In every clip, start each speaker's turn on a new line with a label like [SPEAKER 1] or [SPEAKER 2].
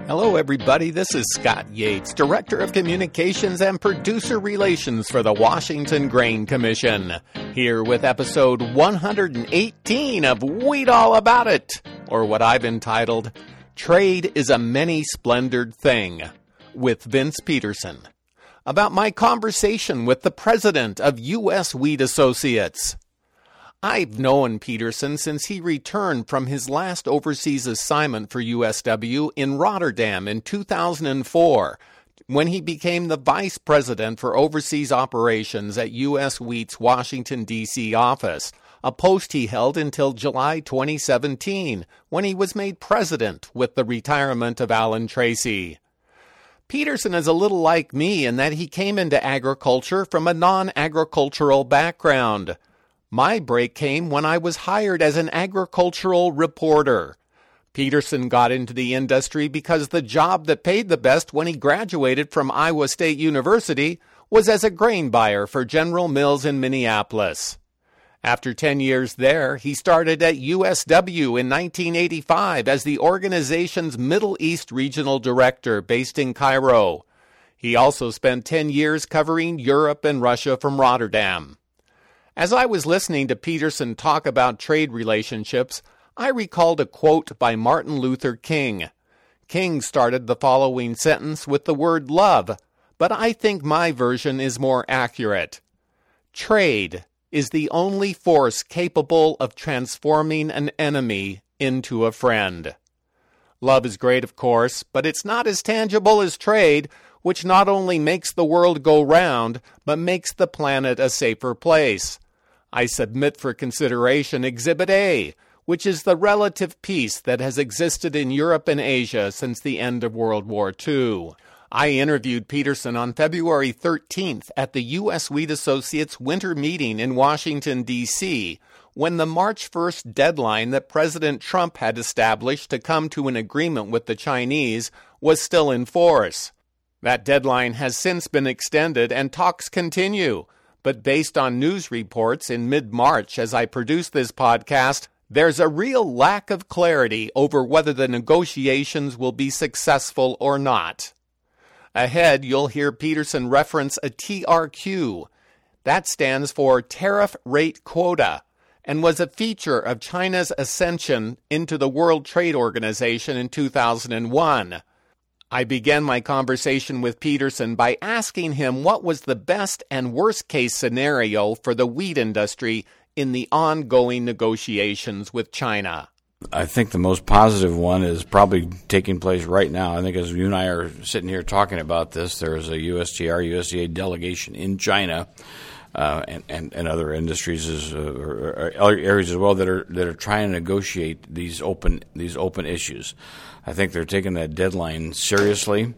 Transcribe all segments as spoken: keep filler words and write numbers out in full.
[SPEAKER 1] Hello, everybody. This is Scott Yates, Director of Communications and Producer Relations for the Washington Grain Commission, here with episode one hundred eighteen of Wheat All About It, or what I've entitled, Trade is a Many-Splendored Thing, with Vince Peterson, about my conversation with the president of U S Wheat Associates. I've known Peterson since he returned from his last overseas assignment for U S W in Rotterdam in two thousand four, when he became the vice president for overseas operations at U S Wheat's Washington, D C office, a post he held until July twenty seventeen, when he was made president with the retirement of Alan Tracy. Peterson is a little like me in that he came into agriculture from a non-agricultural background. My break came when I was hired as an agricultural reporter. Peterson got into the industry because the job that paid the best when he graduated from Iowa State University was as a grain buyer for General Mills in Minneapolis. After ten years there, he started at U S W in nineteen eighty-five as the organization's Middle East Regional Director based in Cairo. He also spent ten years covering Europe and Russia from Rotterdam. As I was listening to Peterson talk about trade relationships, I recalled a quote by Martin Luther King. King started the following sentence with the word love, but I think my version is more accurate. Trade is the only force capable of transforming an enemy into a friend. Love is great, of course, but it's not as tangible as trade, which not only makes the world go round, but makes the planet a safer place. I submit for consideration Exhibit A, which is the relative peace that has existed in Europe and Asia since the end of World War Two. I interviewed Peterson on February thirteenth at the U S Wheat Associates winter meeting in Washington, D C, when the March first deadline that President Trump had established to come to an agreement with the Chinese was still in force. That deadline has since been extended and talks continue. But based on news reports in mid-March as I produce this podcast, there's a real lack of clarity over whether the negotiations will be successful or not. Ahead, you'll hear Peterson reference a T R Q. That stands for Tariff Rate Quota, and was a feature of China's ascension into the World Trade Organization in two thousand one. I began my conversation with Peterson by asking him what was the best and worst case scenario for the wheat industry in the ongoing negotiations with China.
[SPEAKER 2] I think the most positive one is probably taking place right now. I think as you and I are sitting here talking about this, there is a U S T R, U S D A delegation in China uh, and, and, and other industries as, uh, or, or other areas as well that are that are trying to negotiate these open these open issues. I think they're taking that deadline seriously,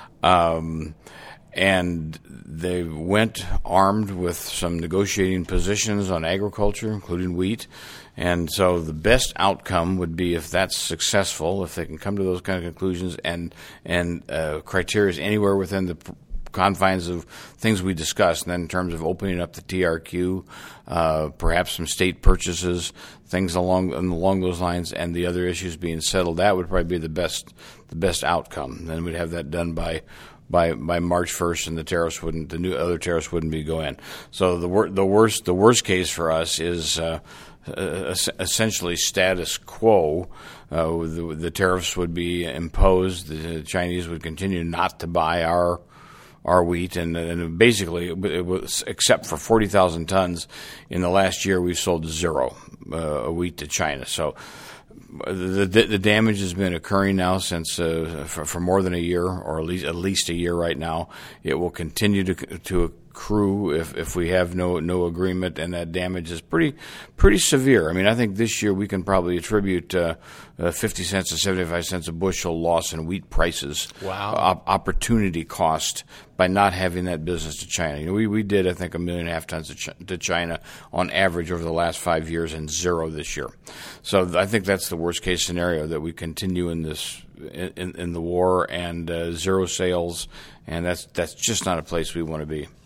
[SPEAKER 2] um, and they went armed with some negotiating positions on agriculture, including wheat. And so the best outcome would be if that's successful, if they can come to those kind of conclusions and and uh, criteria anywhere within the confines of things we discussed, and then in terms of opening up the T R Q, uh, perhaps some state purchases, things along along those lines, and the other issues being settled, that would probably be the best the best outcome. Then we'd have that done by by by March first, and the tariffs wouldn't the new other tariffs wouldn't be go in. So the wor- the worst the worst case for us is uh, uh, essentially status quo. Uh, the, the tariffs would be imposed. The Chinese would continue not to buy our. our wheat, and, and basically, it was, except for forty thousand tons in the last year, we've sold zero uh, wheat to China. So the, the the damage has been occurring now since uh, for, for more than a year, or at least at least a year right now. It will continue to to accrue if if we have no no agreement, and that damage is pretty pretty severe. I mean, I think this year we can probably attribute uh, uh, fifty cents to seventy-five cents a bushel loss in wheat prices.
[SPEAKER 1] Wow,
[SPEAKER 2] op- opportunity cost by not having that business to China. You know, we we did I think a million and a half tons to, Ch- to China on average over the last five years, and zero this year. So I think that's the worst case scenario, that we continue in this in, in the war and uh, zero sales, and that's that's just not a place we want to be.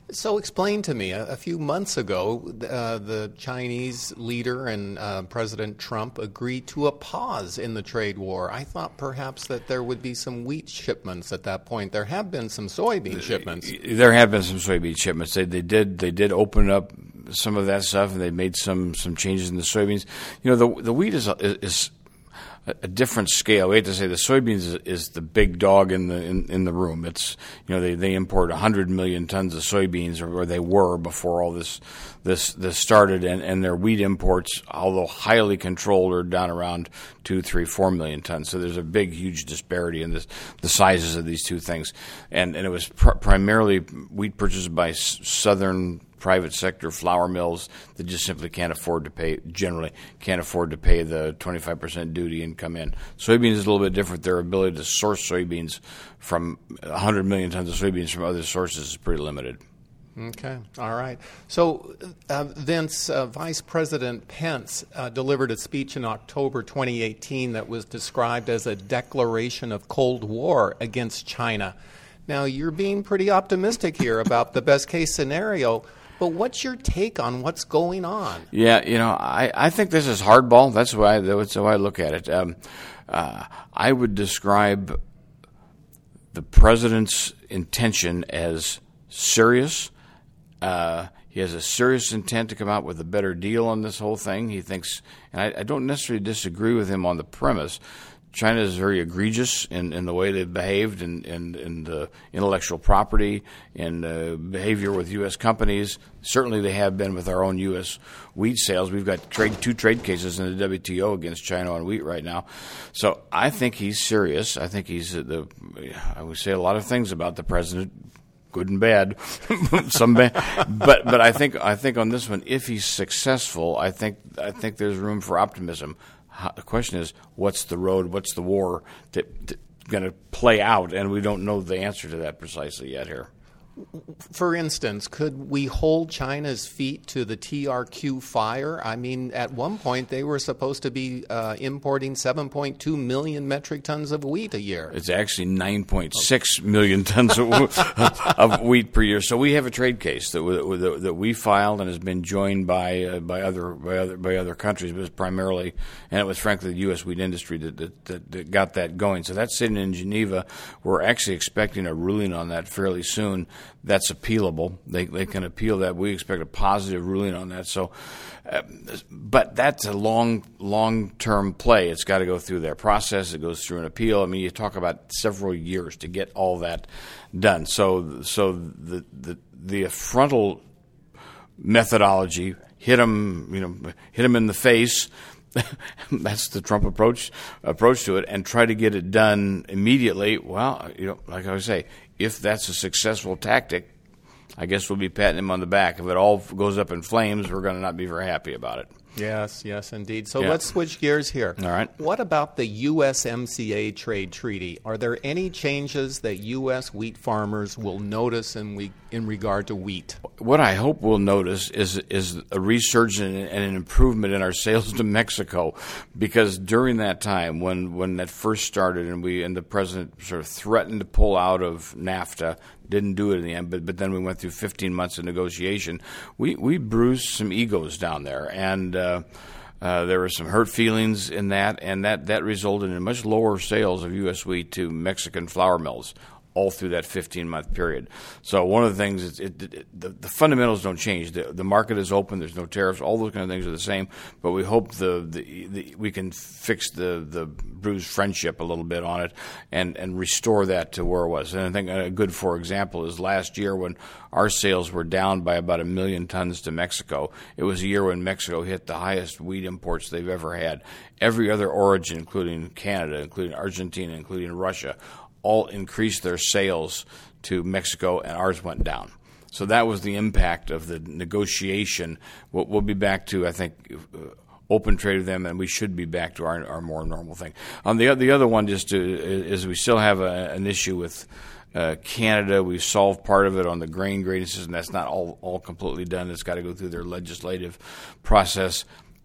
[SPEAKER 1] So explain to me, a, a few months ago, uh, the Chinese leader and uh, President Trump agreed to a pause in the trade war. I thought perhaps that there would be some wheat shipments at that point. There have been some soybean shipments.
[SPEAKER 2] There have been some soybean shipments. They, they did they did open up some of that stuff, and they made some, some changes in the soybeans. You know, the the wheat is is a different scale. We have to say the soybeans is, is the big dog in the in, in the room. It's, you know, they, they import one hundred million tons of soybeans, or, or they were before all this this this started, and, and their wheat imports, although highly controlled, are down around two, three, four million tons. So there's a big, huge disparity in this, the sizes of these two things, and and it was pr- primarily wheat purchased by s- southern private sector flour mills that just simply can't afford to pay, generally can't afford to pay the twenty-five percent duty and come in. Soybeans is a little bit different. Their ability to source soybeans from one hundred million tons of soybeans from other sources is pretty limited.
[SPEAKER 1] Okay, all right. So, uh, Vince, uh, Vice President Pence uh, delivered a speech in October twenty eighteen that was described as a declaration of Cold War against China. Now, you're being pretty optimistic here about the best-case scenario. But what's your take on what's going on?
[SPEAKER 2] Yeah, you know, I, I think this is hardball. That's why that's the way I look at it. Um, uh, I would describe the president's intention as serious. Uh, he has a serious intent to come out with a better deal on this whole thing. He thinks, and I, I don't necessarily disagree with him on the premise. China is very egregious in, in the way they've behaved in, in, in the intellectual property and uh, behavior with U S companies. Certainly they have been with our own U S wheat sales. We've got trade, two trade cases in the W T O against China on wheat right now. So I think he's serious. I think he's the. I would say a lot of things about the president, good and bad, some bad. But but I think I think on this one, if he's successful, I think I think there's room for optimism. How, the question is, what's the road, what's the war going to play out? And we don't know the answer to that precisely yet here.
[SPEAKER 1] For instance, could we hold China's feet to the T R Q fire? I mean, at one point they were supposed to be uh, importing seven point two million metric tons of wheat a year.
[SPEAKER 2] It's actually nine point six million tons of, of wheat per year. So we have a trade case that we, that we filed and has been joined by uh, by other by other by other countries, but it's primarily, and it was frankly the U S wheat industry that, that, that, that got that going. So that's sitting in Geneva. We're actually expecting a ruling on that fairly soon. That's appealable. They they can appeal that. We expect a positive ruling on that. So, uh, but that's a long long term play. It's got to go through their process. It goes through an appeal. I mean, you talk about several years to get all that done. So so the the the frontal methodology, hit them, you know, hit them in the face. That's the Trump approach approach to it, and try to get it done immediately. Well, you know, like I would say, if that's a successful tactic, I guess we'll be patting him on the back. If it all goes up in flames, we're going to not be very happy about it.
[SPEAKER 1] Yes, yes, indeed. So
[SPEAKER 2] yeah.
[SPEAKER 1] let's switch gears here.
[SPEAKER 2] All right.
[SPEAKER 1] What about the U S M C A trade treaty? Are there any changes that U S wheat farmers will notice in, we, in regard to wheat?
[SPEAKER 2] What I hope we'll notice is is a resurgence and an improvement in our sales to Mexico, because during that time when, when that first started and we and the president sort of threatened to pull out of NAFTA, didn't do it in the end, but but then we went through fifteen months of negotiation. We we bruised some egos down there, and uh, uh, there were some hurt feelings in that, and that, that resulted in much lower sales of U S wheat to Mexican flour mills all through that fifteen-month period. So one of the things is it, it, the, the fundamentals don't change. The, the market is open. There's no tariffs. All those kind of things are the same. But we hope the, the, the we can fix the, the bruised friendship a little bit on it and, and restore that to where it was. And I think a good, for example, is last year when our sales were down by about a million tons to Mexico. It was a year when Mexico hit the highest wheat imports they've ever had. Every other origin, including Canada, including Argentina, including Russia, all increased their sales to Mexico, and ours went down. So that was the impact of the negotiation. We'll, we'll be back to, I think, uh, open trade with them, and we should be back to our, our more normal thing. On the the other one, just to, is we still have a, an issue with uh, Canada. We've solved part of it on the grain grading system. That's not all all completely done. It's got to go through their legislative process.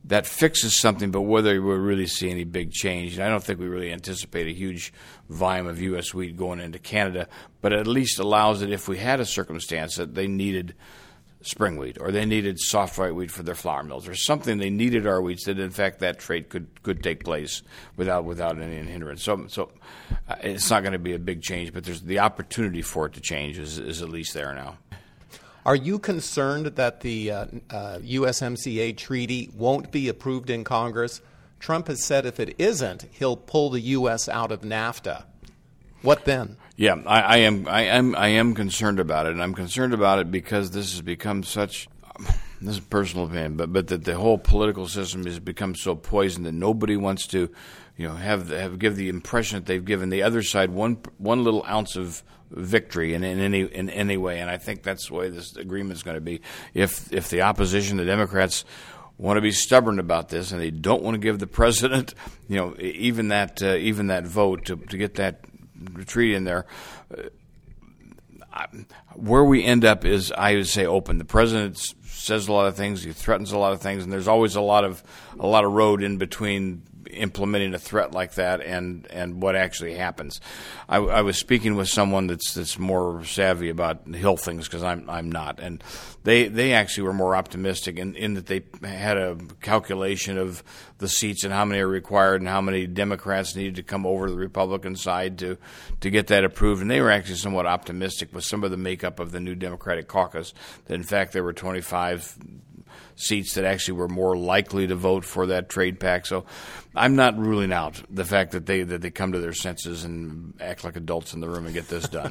[SPEAKER 2] that fixes something, but whether we really see any big change, and I don't think we really anticipate a huge volume of U S wheat going into Canada, but at least allows it if we had a circumstance that they needed spring wheat or they needed soft white wheat for their flour mills or something, they needed our wheats, that in fact that trade could, could take place without without any hindrance. So so uh, it's not going to be a big change, but there's the opportunity for it to change is, is at least there now.
[SPEAKER 1] Are you concerned that the uh, uh, U S M C A treaty won't be approved in Congress? Trump has said if it isn't, he'll pull the U S out of NAFTA. What then?
[SPEAKER 2] Yeah, I, I am. I am. I am concerned about it, and I'm concerned about it because this has become such. This is personal opinion, but but that the whole political system has become so poisoned that nobody wants to, you know, have have give the impression that they've given the other side one one little ounce of victory in, in any in any way, and I think that's the way this agreement is going to be. If if the opposition, the Democrats, want to be stubborn about this, and they don't want to give the president, you know, even that uh, even that vote to to get that treaty in there. Uh, I, where we end up is, I would say, open. The president says a lot of things, he threatens a lot of things, and there's always a lot of a lot of road in between implementing a threat like that and, and what actually happens. I, I was speaking with someone that's that's more savvy about Hill things because I'm I'm not, and they they actually were more optimistic in, in that they had a calculation of the seats and how many are required and how many Democrats needed to come over to the Republican side to to get that approved, and they were actually somewhat optimistic with some of the makeup of the new Democratic caucus that in fact there were twenty-five seats that actually were more likely to vote for that trade pact. So I'm not ruling out the fact that they that they come to their senses and act like adults in the room and get this done.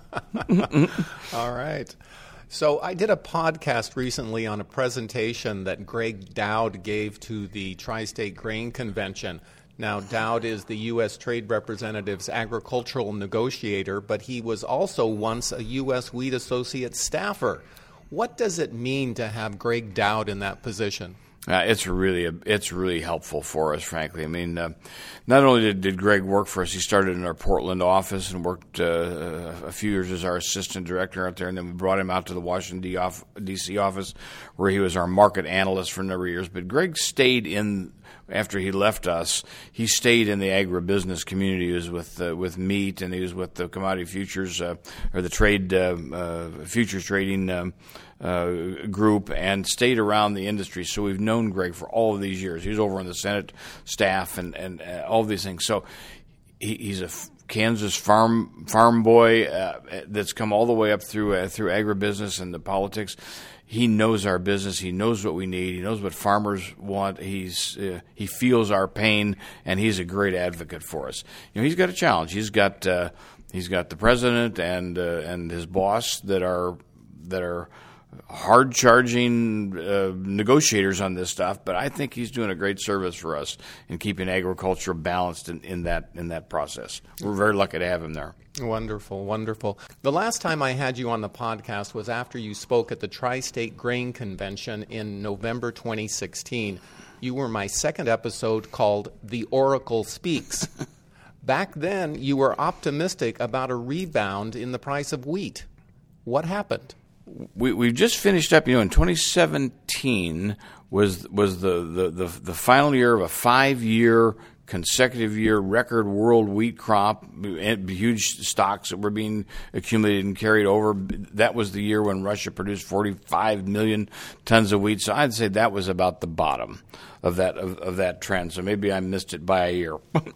[SPEAKER 1] All right. So I did a podcast recently on a presentation that Greg Dowd gave to the Tri-State Grain Convention. Now, Dowd is the U S Trade Representative's agricultural negotiator, but he was also once a U S Wheat Associate staffer. What does it mean to have Greg Dowd in that position?
[SPEAKER 2] Uh, it's really a, it's really helpful for us, frankly. I mean, uh, not only did, did Greg work for us, he started in our Portland office and worked uh, a few years as our assistant director out there, and then we brought him out to the Washington, D C office where he was our market analyst for a number of years. But Greg stayed in, after he left us, he stayed in the agribusiness community. He was with uh, with meat, and he was with the commodity futures, uh, or the trade uh, uh, futures trading um, uh, group, and stayed around the industry. So we've known Greg for all of these years. He was over on the Senate staff and, and uh, all of these things. So he, he's a f- Kansas farm farm boy uh, that's come all the way up through uh, through agribusiness and the politics. He knows our business. He knows what we need. He knows what farmers want. He's uh, he feels our pain, and he's a great advocate for us. You know, he's got a challenge. He's got uh, he's got the president and uh, and his boss that are that are hard charging uh, negotiators on this stuff. But I think he's doing a great service for us in keeping agriculture balanced in, in that in that process. We're very lucky to have him there.
[SPEAKER 1] Wonderful, wonderful. The last time I had you on the podcast was after you spoke at the Tri-State Grain Convention in November twenty sixteen. You were my second episode called The Oracle Speaks. Back then, you were optimistic about a rebound in the price of wheat. What happened?
[SPEAKER 2] We we've just finished up. You know, in twenty seventeen was was the the the, the final year of a five year. consecutive year record world wheat crop, huge stocks that were being accumulated and carried over. That was the year when Russia produced forty-five million tons of wheat. So I'd say that was about the bottom of that of, of that trend. So maybe I missed it by a year.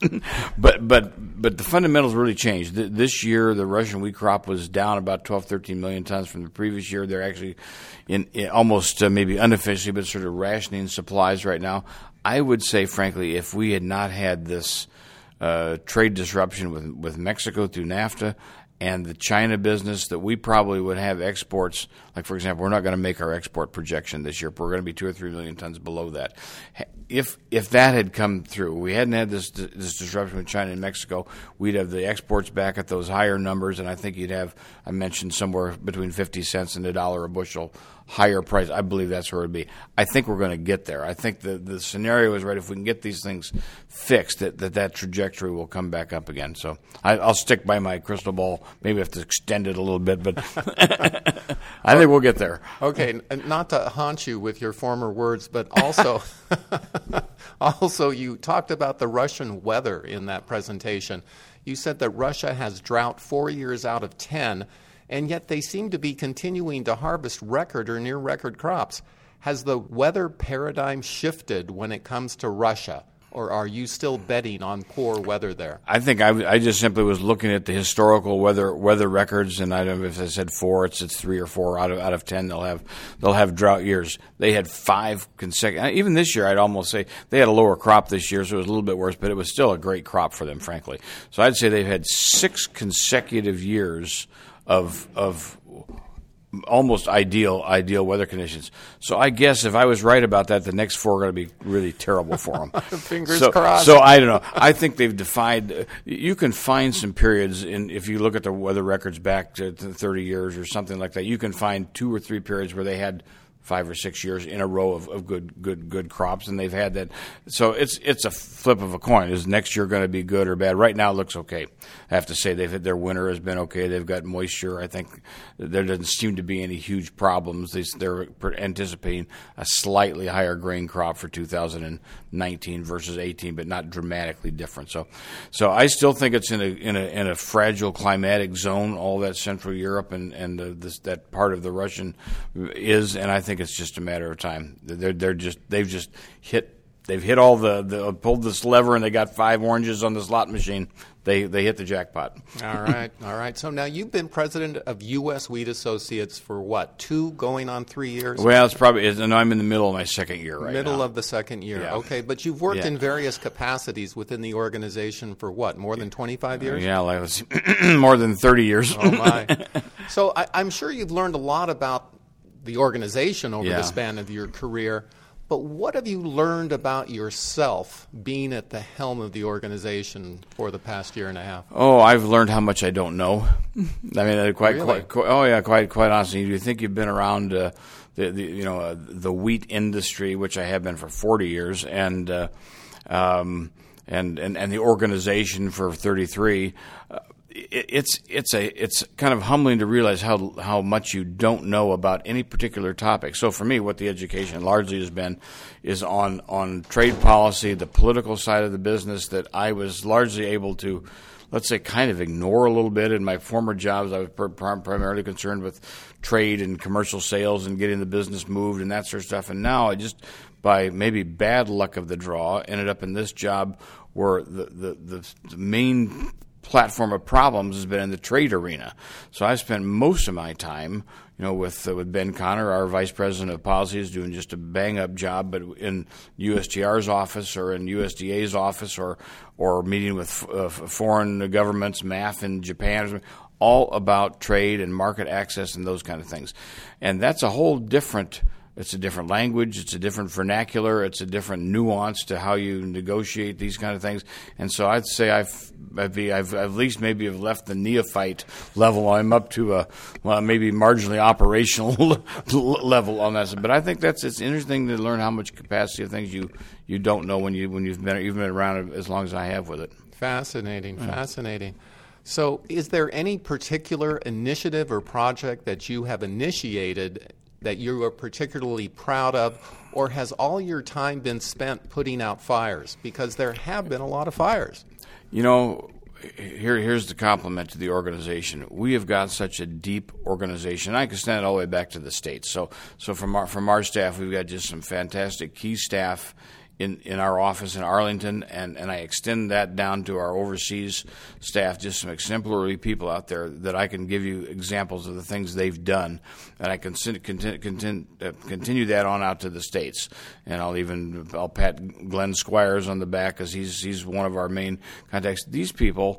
[SPEAKER 2] but but but the fundamentals really changed. This year, the Russian wheat crop was down about twelve, thirteen million tons from the previous year. They're actually in, in almost uh, maybe unofficially, but sort of rationing supplies right now. I would say, frankly, if we had not had this uh, trade disruption with with Mexico through NAFTA and the China business, that we probably would have exports. Like, for example, we're not going to make our export projection this year. We're going to be two or three million tons below that. If if that had come through, we hadn't had this this disruption with China and Mexico, we'd have the exports back at those higher numbers, and I think you'd have, I mentioned, somewhere between fifty cents and a dollar a bushel higher price. I believe that's where it would be. I think we're going to get there. I think the, the scenario is right. If we can get these things fixed, that that, that trajectory will come back up again. So I, I'll stick by my crystal ball. Maybe I have to extend it a little bit, but I think we'll get there.
[SPEAKER 1] Okay, not to haunt you with your former words, but also, also you talked about the Russian weather in that presentation. You said that Russia has drought four years out of ten, and yet they seem to be continuing to harvest record or near record crops. Has the weather paradigm shifted when it comes to Russia, or are you still betting on poor weather there?
[SPEAKER 2] I think I, I just simply was looking at the historical weather weather records, and I don't know if I said four, it's it's three or four out of out of ten. They'll have they'll have drought years. They had five consecutive. Even this year, I'd almost say they had a lower crop this year, so it was a little bit worse, but it was still a great crop for them, frankly. So I'd say they've had six consecutive years of of almost ideal ideal weather conditions. So I guess if I was right about that, the next four are going to be really terrible for them.
[SPEAKER 1] Fingers
[SPEAKER 2] so,
[SPEAKER 1] crossed.
[SPEAKER 2] So I don't know. I think they've defied. You can find some periods in if you look at the weather records back to, to thirty years or something like that. You can find two or three periods where they had five or six years in a row of, of good good good crops, and they've had that. So it's it's a flip of a coin. Is next year going to be good or bad? Right now it looks okay. I have to say they've had, their winter has been okay. They've got moisture. I think there doesn't seem to be any huge problems. They, they're anticipating a slightly higher grain crop for two thousand nineteen versus eighteen, but not dramatically different. So, so I still think it's in a in a in a fragile climatic zone. All that Central Europe and and the, this, that part of the Russian is, and I think it's just a matter of time. They're they're just they've just hit they've hit all the, the pulled this lever and they got five oranges on the slot machine. They they hit the jackpot.
[SPEAKER 1] All right, all right. So now you've been president of U S Wheat Associates for what, two going on three years?
[SPEAKER 2] Well, it's probably, and I'm in the middle of my second year right
[SPEAKER 1] middle
[SPEAKER 2] now.
[SPEAKER 1] Middle of the second year.
[SPEAKER 2] Yeah.
[SPEAKER 1] Okay, but you've worked
[SPEAKER 2] yeah.
[SPEAKER 1] in various capacities within the organization for what, more than twenty-five years?
[SPEAKER 2] Uh, yeah, like was more than thirty years.
[SPEAKER 1] Oh my! So I, I'm sure you've learned a lot about the organization over
[SPEAKER 2] yeah.
[SPEAKER 1] the span of your career. But what have you learned about yourself being at the helm of the organization for the past year and a half?
[SPEAKER 2] Oh, I've learned how much I don't know. I mean, quite,
[SPEAKER 1] really?
[SPEAKER 2] quite, quite, oh yeah, quite, quite honestly. You think you've been around uh, the, the, you know, uh, the wheat industry, which I have been for forty years, and uh, um, and and and the organization for thirty-three. Uh, It's it's a it's kind of humbling to realize how how much you don't know about any particular topic. So for me, what the education largely has been is on on trade policy, the political side of the business that I was largely able to, let's say, kind of ignore a little bit. In my former jobs, I was pr- primarily concerned with trade and commercial sales and getting the business moved and that sort of stuff. And now I just, by maybe bad luck of the draw, ended up in this job where the the, the, the main platform of problems has been in the trade arena. So I spent most of my time, you know, with uh, with Ben Connor, our vice president of policy, is doing just a bang up job, but in U S T R's office or in U S D A's office or or meeting with uh, foreign governments, M A F in Japan, all about trade and market access and those kind of things. And that's a whole different. It's a different language. It's a different vernacular. It's a different nuance to how you negotiate these kind of things. And so I'd say I've I've, I've at least maybe have left the neophyte level. I'm up to a well, maybe marginally operational level on that. But I think that's it's interesting to learn how much capacity of things you, you don't know when you when you've been you've been around as long as I have with it.
[SPEAKER 1] Fascinating, yeah. fascinating. So, is there any particular initiative or project that you have initiated that you are particularly proud of, or has all your time been spent putting out fires? Because there have been a lot of fires.
[SPEAKER 2] You know, here here's the compliment to the organization. We have got such a deep organization. I can stand it all the way back to the States. So so from our, from our staff, we've got just some fantastic key staff in, in our office in Arlington, and, and I extend that down to our overseas staff, just some exemplary people out there that I can give you examples of the things they've done, and I can continue, continue, uh, continue that on out to the States. And I'll even I'll pat Glenn Squires on the back because he's he's one of our main contacts. These people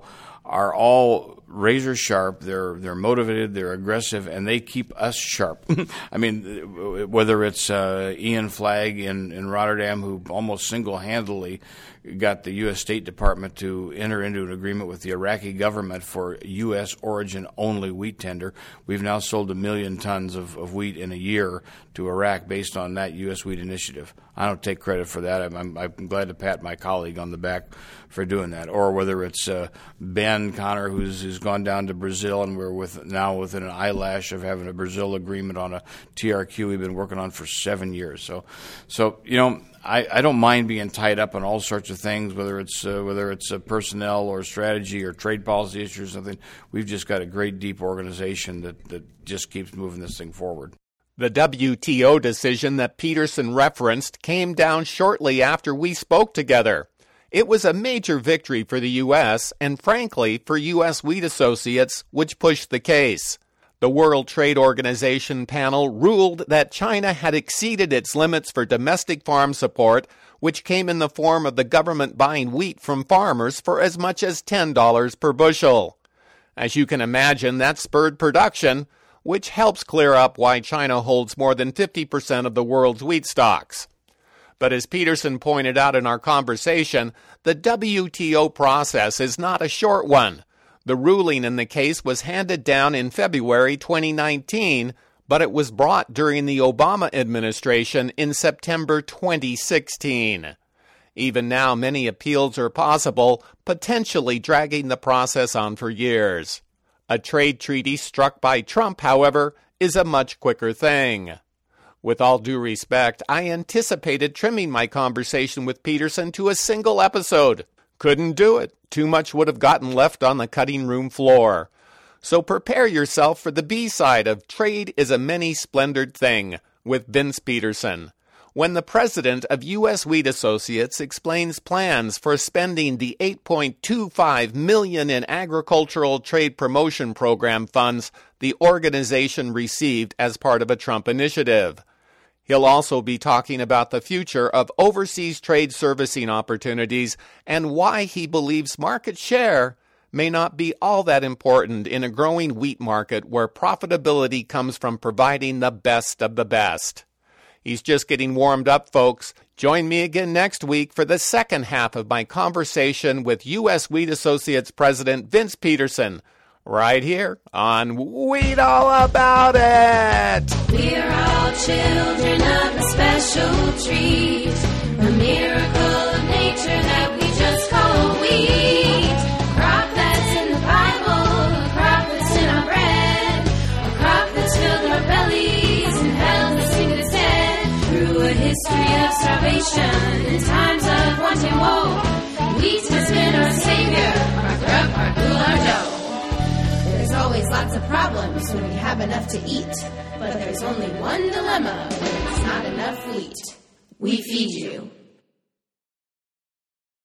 [SPEAKER 2] are all razor sharp. They're they're motivated. They're aggressive, and they keep us sharp. I mean, whether it's uh, Ian Flagg in, in Rotterdam, who almost single-handedly got the U S State Department to enter into an agreement with the Iraqi government for U S origin only wheat tender. We've now sold a million tons of, of wheat in a year to Iraq based on that U S wheat initiative. I don't take credit for that. I'm, I'm, I'm glad to pat my colleague on the back for doing that. Or whether it's uh, Ben Connor, who's, who's gone down to Brazil, and we're with now within an eyelash of having a Brazil agreement on a T R Q we've been working on for seven years. So, so you know, I, I don't mind being tied up on all sorts of things, whether it's uh, whether it's uh, personnel or strategy or trade policy issues or something. We've just got a great, deep organization that, that just keeps moving this thing forward.
[SPEAKER 1] The W T O decision that Peterson referenced came down shortly after we spoke together. It was a major victory for the U S and, frankly, for U S Wheat Associates, which pushed the case. The World Trade Organization panel ruled that China had exceeded its limits for domestic farm support, which came in the form of the government buying wheat from farmers for as much as ten dollars per bushel. As you can imagine, that spurred production, which helps clear up why China holds more than fifty percent of the world's wheat stocks. But as Peterson pointed out in our conversation, the W T O process is not a short one. The ruling in the case was handed down in February twenty nineteen, but it was brought during the Obama administration in September twenty sixteen. Even now, many appeals are possible, potentially dragging the process on for years. A trade treaty struck by Trump, however, is a much quicker thing. With all due respect, I anticipated trimming my conversation with Peterson to a single episode. Couldn't do it. Too much would have gotten left on the cutting room floor. So prepare yourself for the B-side of Trade is a Many-Splendored Thing with Vince Peterson, when the president of U S Wheat Associates explains plans for spending the eight point two five million dollars in agricultural trade promotion program funds the organization received as part of a Trump initiative. He'll also be talking about the future of overseas trade servicing opportunities and why he believes market share may not be all that important in a growing wheat market where profitability comes from providing the best of the best. He's just getting warmed up, folks. Join me again next week for the second half of my conversation with U S Wheat Associates President Vince Peterson, right here on Wheat All About It.
[SPEAKER 3] We're all children of a special treat, a miracle of nature that we just call wheat. A crop that's in the Bible, a crop that's in our bread, a crop that's filled our bellies and held us in its head. Through a history of starvation and times of wanting woe, wheat has been our savior, our grub, our glue, our dough. There's always lots of problems when we have enough to eat, but there's only one dilemma when it's not enough wheat. We feed you.